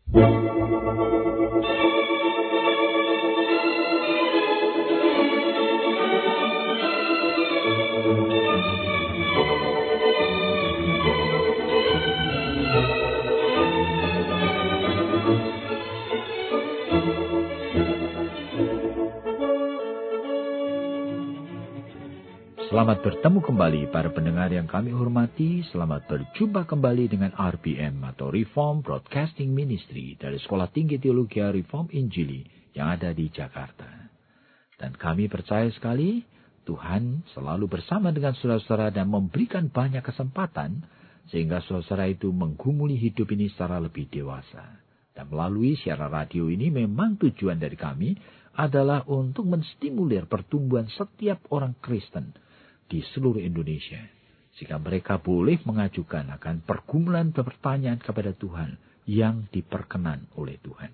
Selamat bertemu kembali para pendengar yang kami hormati. Selamat berjumpa kembali dengan RBM atau Reform Broadcasting Ministry dari Sekolah Tinggi Teologi Reform Injili yang ada di Jakarta. Dan kami percaya sekali Tuhan selalu bersama dengan saudara-saudara dan memberikan banyak kesempatan sehingga saudara-saudara itu menggumuli hidup ini secara lebih dewasa. Dan melalui siaran radio ini memang tujuan dari kami adalah untuk menstimulir pertumbuhan setiap orang Kristen di seluruh Indonesia, sehingga mereka boleh mengajukan akan pergumulan pertanyaan kepada Tuhan yang diperkenan oleh Tuhan.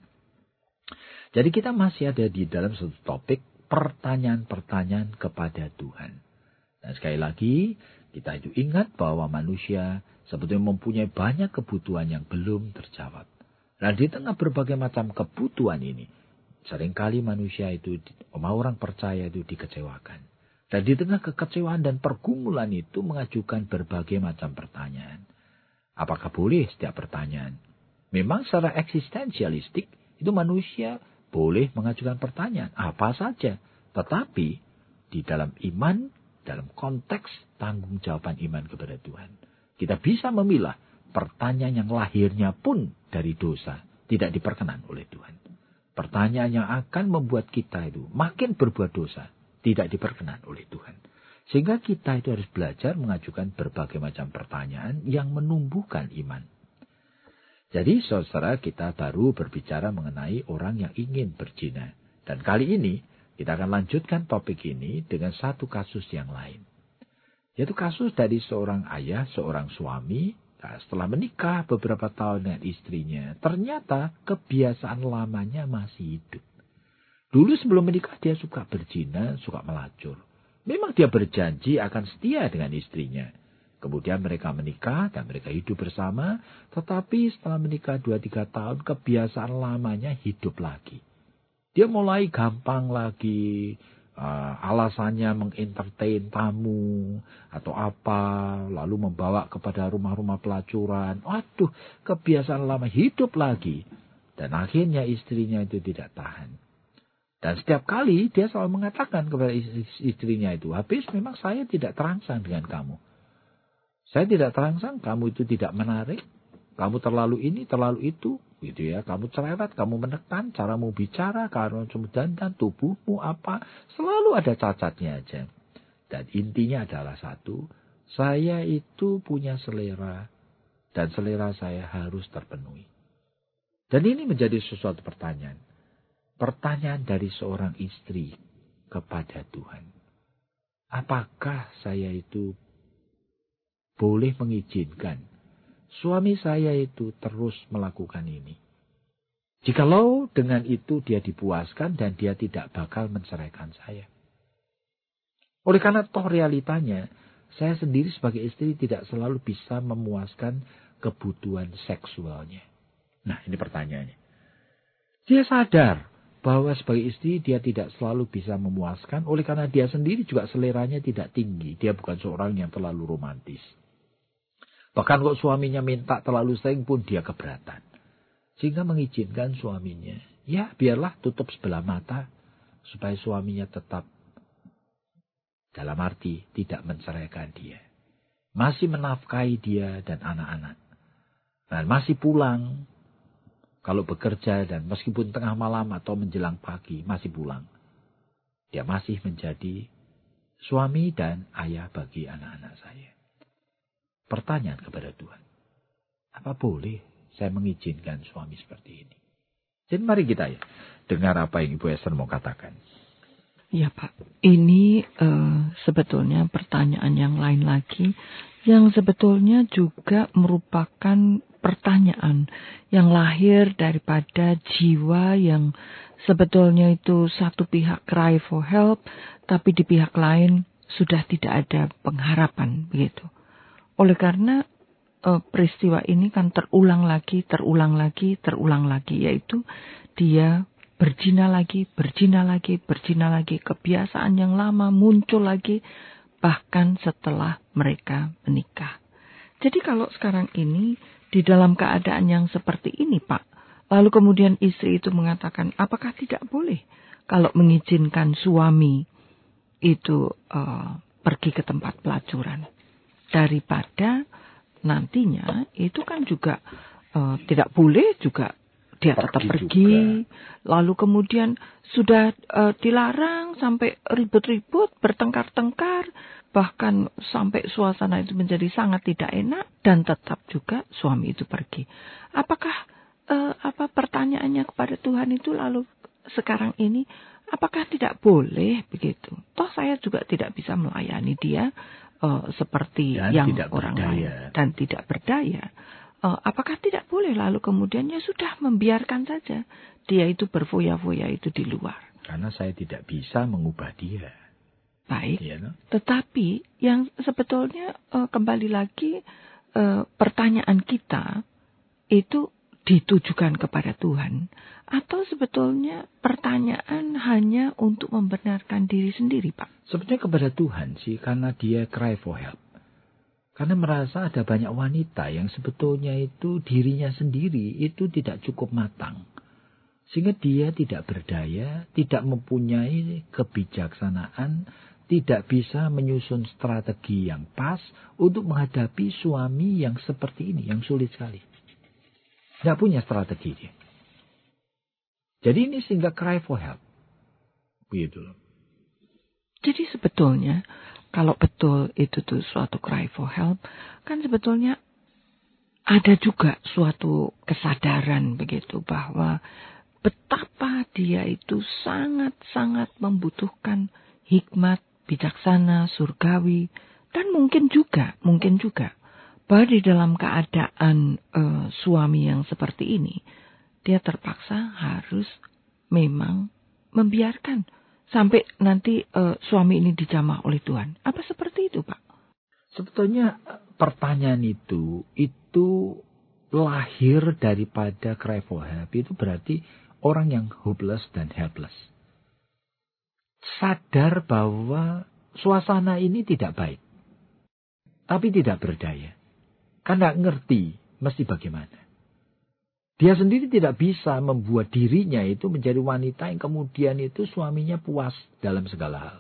Jadi kita masih ada di dalam satu topik pertanyaan-pertanyaan kepada Tuhan. Dan sekali lagi kita itu ingat bahwa manusia sebetulnya mempunyai banyak kebutuhan yang belum terjawab. Nah, di tengah berbagai macam kebutuhan ini, seringkali manusia itu, orang percaya itu dikecewakan. Dan di tengah kekecewaan dan pergumulan itu mengajukan berbagai macam pertanyaan. Apakah boleh setiap pertanyaan? Memang secara eksistensialistik itu manusia boleh mengajukan pertanyaan apa saja. Tetapi di dalam iman, dalam konteks tanggung jawaban iman kepada Tuhan, kita bisa memilah pertanyaan yang lahirnya pun dari dosa tidak diperkenan oleh Tuhan. Pertanyaan yang akan membuat kita itu makin berbuat dosa tidak diperkenan oleh Tuhan. Sehingga kita itu harus belajar mengajukan berbagai macam pertanyaan yang menumbuhkan iman. Jadi saudara, kita baru berbicara mengenai orang yang ingin berzina. Dan kali ini kita akan lanjutkan topik ini dengan satu kasus yang lain. Yaitu kasus dari seorang ayah, seorang suami. Nah, setelah menikah beberapa tahun dengan istrinya, ternyata kebiasaan lamanya masih hidup. Dulu sebelum menikah dia suka berzina, suka melacur. Memang dia berjanji akan setia dengan istrinya. Kemudian mereka menikah dan mereka hidup bersama. Tetapi setelah menikah 2-3 tahun kebiasaan lamanya hidup lagi. Dia mulai gampang lagi. Alasannya mengentertain tamu atau apa. Lalu membawa kepada rumah-rumah pelacuran. Waduh, kebiasaan lama hidup lagi. Dan akhirnya istrinya itu tidak tahan. Dan setiap kali dia selalu mengatakan kepada istrinya itu, habis memang saya tidak terangsang dengan kamu. Saya tidak terangsang, kamu itu tidak menarik, kamu terlalu ini, terlalu itu, gitu ya. Kamu cerewet, kamu menekan, caramu bicara, karena dandan, tubuhmu apa, selalu ada cacatnya aja. Dan intinya adalah satu, saya itu punya selera, dan selera saya harus terpenuhi. Dan ini menjadi sesuatu pertanyaan. Pertanyaan dari seorang istri kepada Tuhan. Apakah saya itu boleh mengizinkan suami saya itu terus melakukan ini? Jikalau dengan itu dia dipuaskan dan dia tidak bakal menceraikan saya. Oleh karena toh realitanya, saya sendiri sebagai istri tidak selalu bisa memuaskan kebutuhan seksualnya. Nah, ini pertanyaannya. Dia sadar bahwa sebagai istri dia tidak selalu bisa memuaskan. Oleh karena dia sendiri juga seleranya tidak tinggi. Dia bukan seorang yang terlalu romantis. Bahkan kalau suaminya minta terlalu sering pun dia keberatan. Sehingga mengizinkan suaminya. Ya biarlah tutup sebelah mata. Supaya suaminya tetap. Dalam arti tidak menceraikan dia. Masih menafkahi dia dan anak-anak. Dan masih pulang. Kalau bekerja dan meskipun tengah malam atau menjelang pagi masih pulang. Dia masih menjadi suami dan ayah bagi anak-anak saya. Pertanyaan kepada Tuhan. Apa boleh saya mengizinkan suami seperti ini? Jadi mari kita dengar apa yang Ibu Esther mau katakan. Ya Pak, ini sebetulnya pertanyaan yang lain lagi. Yang sebetulnya juga merupakan pertanyaan yang lahir daripada jiwa yang sebetulnya itu satu pihak cry for help, tapi di pihak lain sudah tidak ada pengharapan begitu. Oleh karena peristiwa ini kan terulang lagi, yaitu dia berzina lagi, kebiasaan yang lama muncul lagi, bahkan setelah mereka menikah. Jadi kalau sekarang ini, di dalam keadaan yang seperti ini Pak, lalu kemudian istri itu mengatakan, apakah tidak boleh kalau mengizinkan suami itu pergi ke tempat pelacuran? Daripada nantinya itu kan juga tidak boleh juga dia tetap pergi. Lalu kemudian sudah dilarang sampai ribut-ribut, bertengkar-tengkar, bahkan sampai suasana itu menjadi sangat tidak enak dan tetap juga suami itu pergi. Apakah pertanyaannya kepada Tuhan itu lalu sekarang ini, apakah tidak boleh begitu? Toh saya juga tidak bisa melayani dia seperti dan yang orang lain dan tidak berdaya. Apakah tidak boleh lalu kemudian ya sudah membiarkan saja dia itu berfoya-foya itu di luar? Karena saya tidak bisa mengubah dia. Baik, tetapi yang sebetulnya kembali lagi pertanyaan kita itu ditujukan kepada Tuhan, atau sebetulnya pertanyaan hanya untuk membenarkan diri sendiri, Pak? Sebetulnya kepada Tuhan sih, karena dia cry for help. Karena merasa ada banyak wanita yang sebetulnya itu dirinya sendiri itu tidak cukup matang. Sehingga dia tidak berdaya, tidak mempunyai kebijaksanaan, tidak bisa menyusun strategi yang pas untuk menghadapi suami yang seperti ini, yang sulit sekali. Tidak punya strategi dia. Jadi ini sehingga cry for help. Begitu loh. Jadi sebetulnya kalau betul itu tuh suatu cry for help, kan sebetulnya ada juga suatu kesadaran begitu bahwa betapa dia itu sangat-sangat membutuhkan hikmat, bijaksana, surgawi, dan mungkin juga bahwa di dalam keadaan suami yang seperti ini, dia terpaksa harus memang membiarkan sampai nanti suami ini dijamah oleh Tuhan. Apa seperti itu, Pak? Sebetulnya pertanyaan itu lahir daripada cry for help. Itu berarti orang yang hopeless dan helpless. Sadar bahwa suasana ini tidak baik. Tapi tidak berdaya. Karena ngerti mesti bagaimana. Dia sendiri tidak bisa membuat dirinya itu menjadi wanita yang kemudian itu suaminya puas dalam segala hal.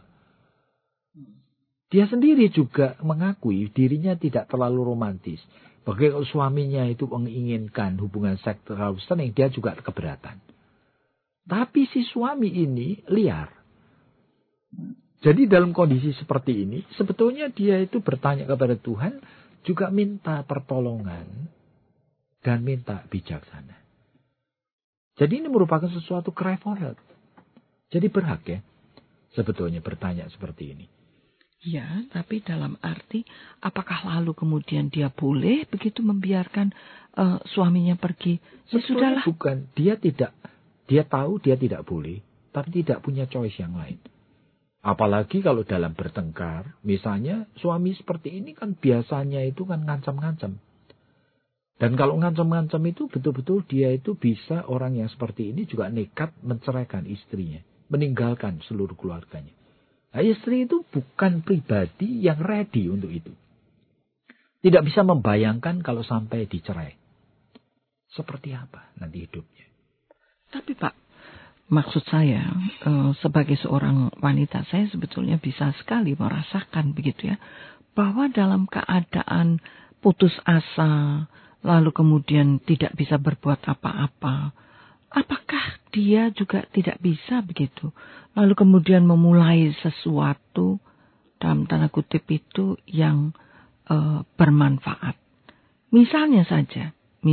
Dia sendiri juga mengakui dirinya tidak terlalu romantis. Bagaimana suaminya itu menginginkan hubungan seksual yang dia juga keberatan. Tapi si suami ini liar. Jadi dalam kondisi seperti ini, sebetulnya dia itu bertanya kepada Tuhan, juga minta pertolongan dan minta bijaksana. Jadi ini merupakan sesuatu cry for help. Jadi berhak ya, sebetulnya bertanya seperti ini. Ya, tapi dalam arti, apakah lalu kemudian dia boleh begitu membiarkan suaminya pergi? Ya sudahlah. Bukan, dia tahu dia tidak boleh, tapi tidak punya choice yang lain. Apalagi kalau dalam bertengkar, misalnya suami seperti ini kan biasanya itu kan ngancam-ngancam. Dan kalau ngancam-ngancam itu betul-betul dia itu bisa orang yang seperti ini juga nekat menceraikan istrinya, meninggalkan seluruh keluarganya. Nah, istri itu bukan pribadi yang ready untuk itu. Tidak bisa membayangkan kalau sampai dicerai. Seperti apa nanti hidupnya. Tapi Pak, maksud saya sebagai seorang wanita, saya sebetulnya bisa sekali merasakan begitu ya. Bahwa dalam keadaan putus asa, lalu kemudian tidak bisa berbuat apa-apa. Apakah dia juga tidak bisa begitu? Lalu kemudian memulai sesuatu dalam tanda kutip itu yang bermanfaat. Misalnya saja.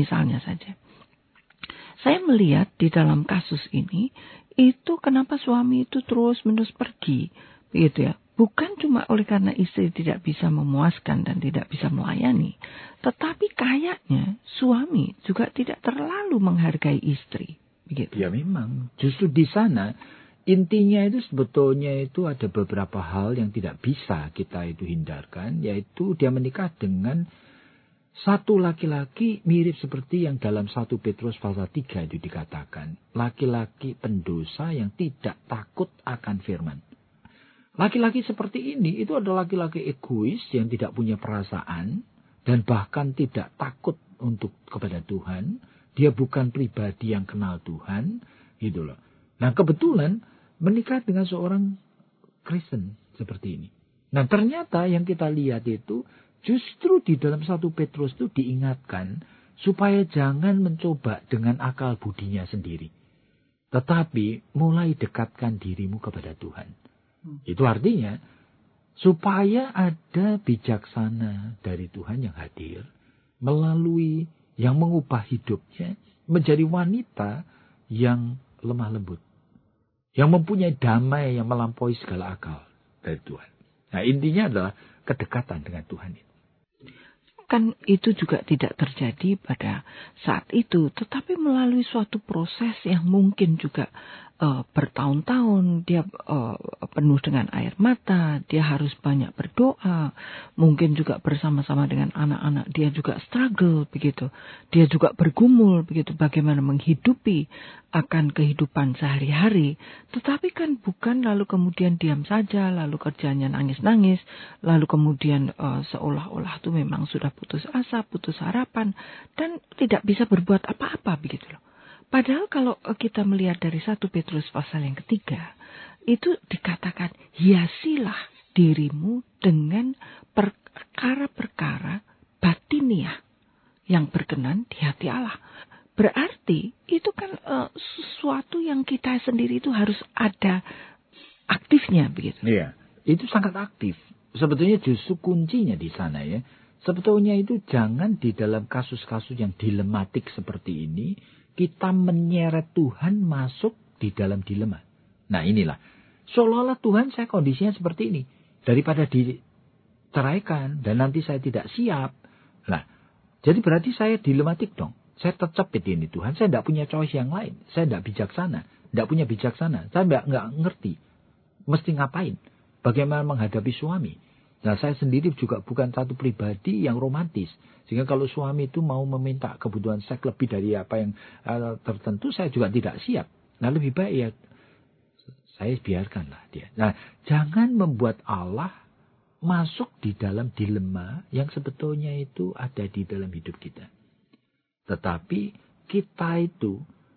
Saya melihat di dalam kasus ini, itu kenapa suami itu terus-menerus pergi. Begitu ya. Bukan cuma oleh karena istri tidak bisa memuaskan dan tidak bisa melayani. Tetapi kayaknya suami juga tidak terlalu menghargai istri. Begitu. Ya memang. Justru di sana intinya itu sebetulnya itu ada beberapa hal yang tidak bisa kita itu hindarkan. Yaitu dia menikah dengan Satu laki-laki mirip seperti yang dalam 1 Petrus pasal 3 itu dikatakan. Laki-laki pendosa yang tidak takut akan firman. Laki-laki seperti ini itu adalah laki-laki egois yang tidak punya perasaan. Dan bahkan tidak takut untuk kepada Tuhan. Dia bukan pribadi yang kenal Tuhan. Gitu loh. Nah kebetulan menikah dengan seorang Kristen seperti ini. Nah ternyata yang kita lihat itu justru di dalam 1 Petrus itu diingatkan supaya jangan mencoba dengan akal budinya sendiri. Tetapi mulai dekatkan dirimu kepada Tuhan. Itu artinya supaya ada bijaksana dari Tuhan yang hadir melalui yang mengubah hidupnya menjadi wanita yang lemah lembut. Yang mempunyai damai yang melampaui segala akal dari Tuhan. Nah intinya adalah kedekatan dengan Tuhan itu. Kan itu juga tidak terjadi pada saat itu, tetapi melalui suatu proses yang mungkin juga bertahun-tahun, dia penuh dengan air mata, dia harus banyak berdoa, mungkin juga bersama-sama dengan anak-anak, dia juga struggle begitu, dia juga bergumul begitu, bagaimana menghidupi akan kehidupan sehari-hari, tetapi kan bukan lalu kemudian diam saja, lalu kerjanya nangis-nangis, lalu kemudian seolah-olah itu memang sudah putus asa, putus harapan, dan tidak bisa berbuat apa-apa begitu loh. Padahal kalau kita melihat dari 1 Petrus pasal yang ketiga, itu dikatakan hiasilah dirimu dengan perkara-perkara batiniah yang berkenan di hati Allah. Berarti itu kan sesuatu yang kita sendiri itu harus ada aktifnya begitu. Iya, itu sangat aktif. Sebetulnya justru kuncinya di sana ya. Sebetulnya itu jangan di dalam kasus-kasus yang dilematik seperti ini, kita menyeret Tuhan masuk di dalam dilema. Nah inilah, seolah-olah Tuhan saya kondisinya seperti ini. Daripada diceraikan dan nanti saya tidak siap. Nah, jadi berarti saya dilematik dong. Saya tercepit ini Tuhan, saya tidak punya choice yang lain. Saya tidak bijaksana, tidak punya bijaksana. Saya nggak ngerti mesti ngapain. Bagaimana menghadapi suami. Nah saya sendiri juga bukan satu pribadi yang romantis. Sehingga kalau suami itu mau meminta kebutuhan seks lebih dari apa yang tertentu, saya juga tidak siap. Nah lebih baik ya saya biarkanlah dia. Nah jangan membuat Allah masuk di dalam dilema yang sebetulnya itu ada di dalam hidup kita. Tetapi kita itu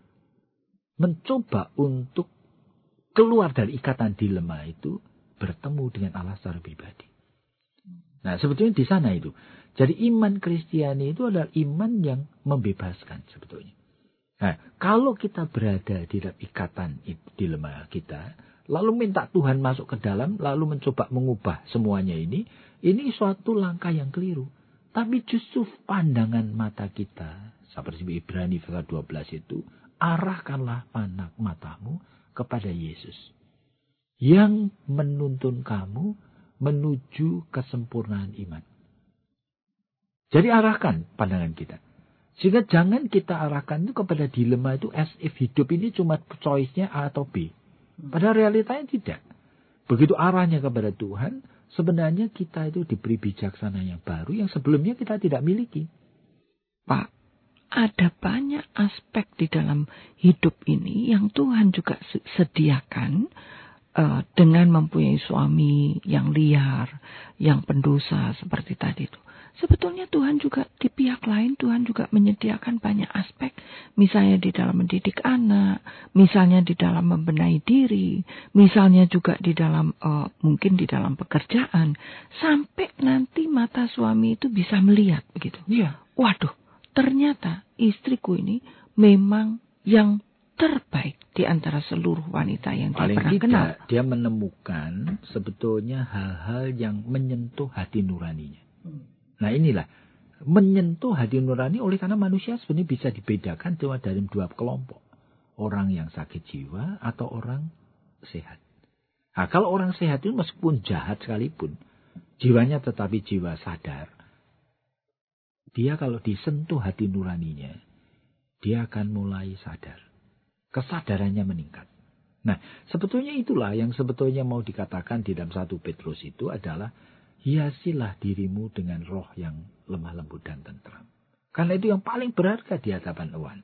mencoba untuk keluar dari ikatan dilema itu bertemu dengan Allah secara pribadi. Nah sebetulnya di sana itu. Jadi iman Kristiani itu adalah iman yang membebaskan sebetulnya. Nah kalau kita berada di dalam ikatan dilema kita, lalu minta Tuhan masuk ke dalam, lalu mencoba mengubah semuanya ini suatu langkah yang keliru. Tapi justru pandangan mata kita, seperti Ibrani pasal 12 itu, arahkanlah matamu kepada Yesus. Yang menuntun kamu menuju kesempurnaan iman. Jadi arahkan pandangan kita. Sehingga jangan kita arahkan itu kepada dilema itu as if hidup ini cuma choice-nya A atau B. Padahal realitanya tidak. Begitu arahnya kepada Tuhan, sebenarnya kita itu diberi bijaksana yang baru yang sebelumnya kita tidak miliki. Pak, ada banyak aspek di dalam hidup ini yang Tuhan juga sediakan dengan mempunyai suami yang liar, yang pendosa seperti tadi itu. Sebetulnya Tuhan juga di pihak lain, Tuhan juga menyediakan banyak aspek. Misalnya di dalam mendidik anak, misalnya di dalam membenahi diri, misalnya juga di dalam mungkin di dalam pekerjaan. Sampai nanti mata suami itu bisa melihat begitu. Iya. Waduh, ternyata istriku ini memang yang terbaik di antara seluruh wanita yang dia pernah kenal. Dia menemukan sebetulnya hal-hal yang menyentuh hati nuraninya. Nah inilah, menyentuh hati nurani oleh karena manusia sebenarnya bisa dibedakan cuma dari dua kelompok. Orang yang sakit jiwa atau orang sehat. Nah kalau orang sehat itu meskipun jahat sekalipun, jiwanya tetapi jiwa sadar. Dia kalau disentuh hati nuraninya, dia akan mulai sadar. Kesadarannya meningkat. Nah, sebetulnya itulah yang sebetulnya mau dikatakan di dalam 1 Petrus itu adalah hiasilah dirimu dengan roh yang lemah lembut dan tentram. Karena itu yang paling berharga di hadapan Tuhan.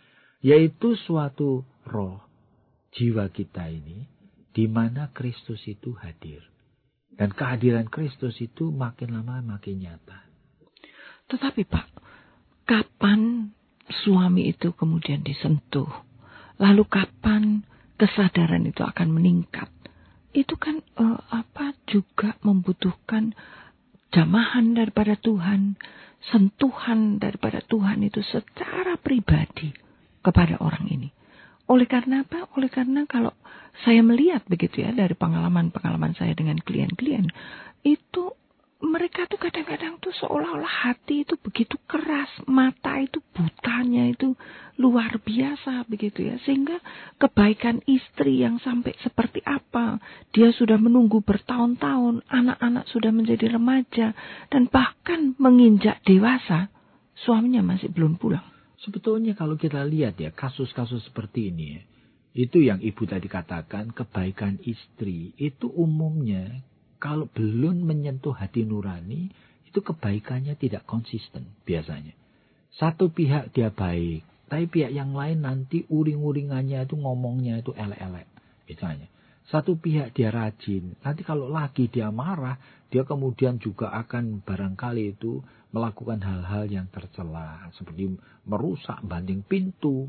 Yaitu suatu roh jiwa kita ini di mana Kristus itu hadir. Dan kehadiran Kristus itu makin lama makin nyata. Tetapi Pak, kapan suami itu kemudian disentuh? Lalu kapan kesadaran itu akan meningkat? Itu kan juga membutuhkan jamahan daripada Tuhan, sentuhan daripada Tuhan itu secara pribadi kepada orang ini. Oleh karena apa? Oleh karena kalau saya melihat begitu ya dari pengalaman-pengalaman saya dengan klien-klien, itu mereka tuh kadang-kadang tuh seolah-olah hati itu begitu keras, mata itu butanya itu luar biasa begitu ya. Sehingga kebaikan istri yang sampai seperti apa, dia sudah menunggu bertahun-tahun, anak-anak sudah menjadi remaja, dan bahkan menginjak dewasa, suaminya masih belum pulang. Sebetulnya kalau kita lihat ya kasus-kasus seperti ini ya, itu yang Ibu tadi katakan kebaikan istri itu umumnya kalau belum menyentuh hati nurani, itu kebaikannya tidak konsisten biasanya. Satu pihak dia baik, tapi pihak yang lain nanti uring-uringannya itu ngomongnya itu elek-elek. Misalnya, satu pihak dia rajin, nanti kalau lagi dia marah, dia kemudian juga akan barangkali itu melakukan hal-hal yang tercela. Seperti merusak banting pintu,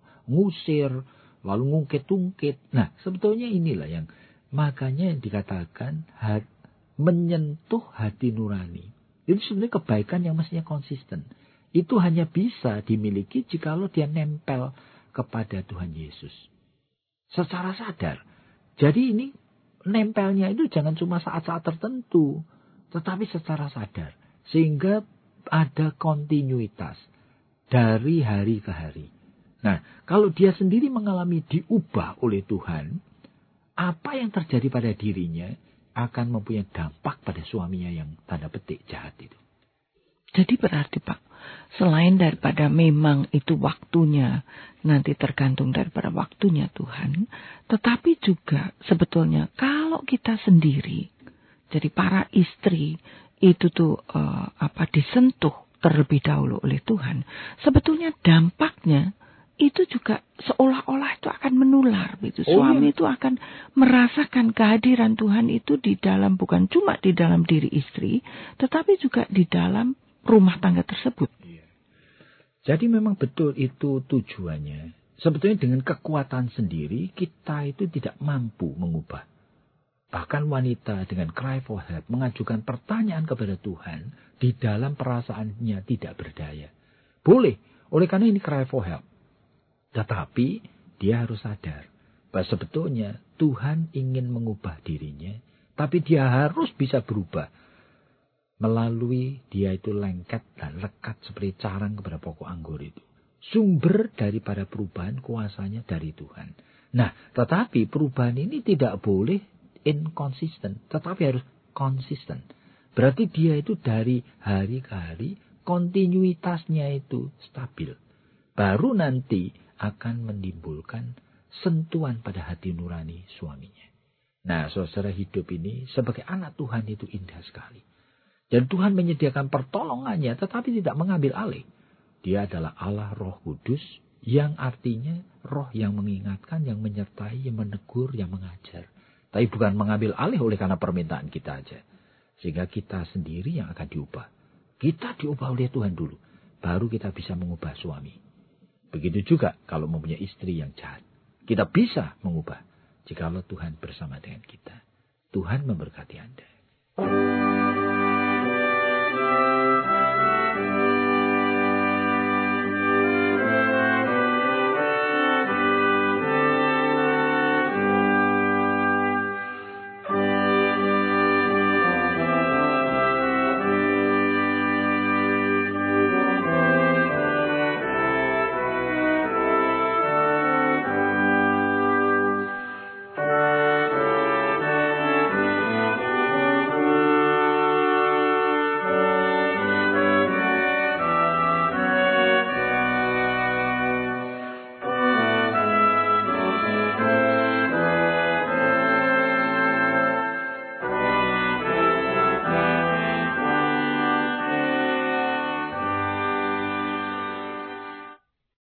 ngusir, lalu ngungkit-ungkit. Nah, sebetulnya inilah yang makanya dikatakan menyentuh hati nurani. Itu sebenarnya kebaikan yang mestinya konsisten. Itu hanya bisa dimiliki jikalau dia nempel kepada Tuhan Yesus. Secara sadar. Jadi ini nempelnya itu jangan cuma saat-saat tertentu. Tetapi secara sadar. Sehingga ada kontinuitas dari hari ke hari. Nah, kalau dia sendiri mengalami diubah oleh Tuhan, apa yang terjadi pada dirinya akan mempunyai dampak pada suaminya yang tanda petik jahat itu. Jadi berarti Pak, selain daripada memang itu waktunya, nanti tergantung daripada waktunya Tuhan, tetapi juga sebetulnya kalau kita sendiri, jadi para istri itu tuh disentuh terlebih dahulu oleh Tuhan, sebetulnya dampaknya itu juga seolah-olah itu akan menular gitu. Suami itu akan merasakan kehadiran Tuhan itu di dalam, bukan cuma di dalam diri istri, tetapi juga di dalam rumah tangga tersebut. Jadi memang betul itu tujuannya. Sebetulnya dengan kekuatan sendiri kita itu tidak mampu mengubah. Bahkan wanita dengan cry for help mengajukan pertanyaan kepada Tuhan di dalam perasaannya tidak berdaya. Boleh, oleh karena ini cry for help. Tetapi dia harus sadar bahwa sebetulnya Tuhan ingin mengubah dirinya, tapi dia harus bisa berubah melalui dia itu lengket dan lekat seperti carang kepada pokok anggur itu. Sumber daripada perubahan kuasanya dari Tuhan. Nah, tetapi perubahan ini tidak boleh inkonsisten, tetapi harus konsisten. Berarti dia itu dari hari ke hari kontinuitasnya itu stabil. Baru nanti akan menimbulkan sentuhan pada hati nurani suaminya. Nah, saudara, hidup ini sebagai anak Tuhan itu indah sekali. Dan Tuhan menyediakan pertolongannya tetapi tidak mengambil alih. Dia adalah Allah Roh Kudus yang artinya roh yang mengingatkan, yang menyertai, yang menegur, yang mengajar. Tapi bukan mengambil alih oleh karena permintaan kita aja. Sehingga kita sendiri yang akan diubah. Kita diubah oleh Tuhan dulu. Baru kita bisa mengubah suami. Begitu juga kalau mempunyai istri yang jahat. Kita bisa mengubah jikalau Tuhan bersama dengan kita. Tuhan memberkati Anda.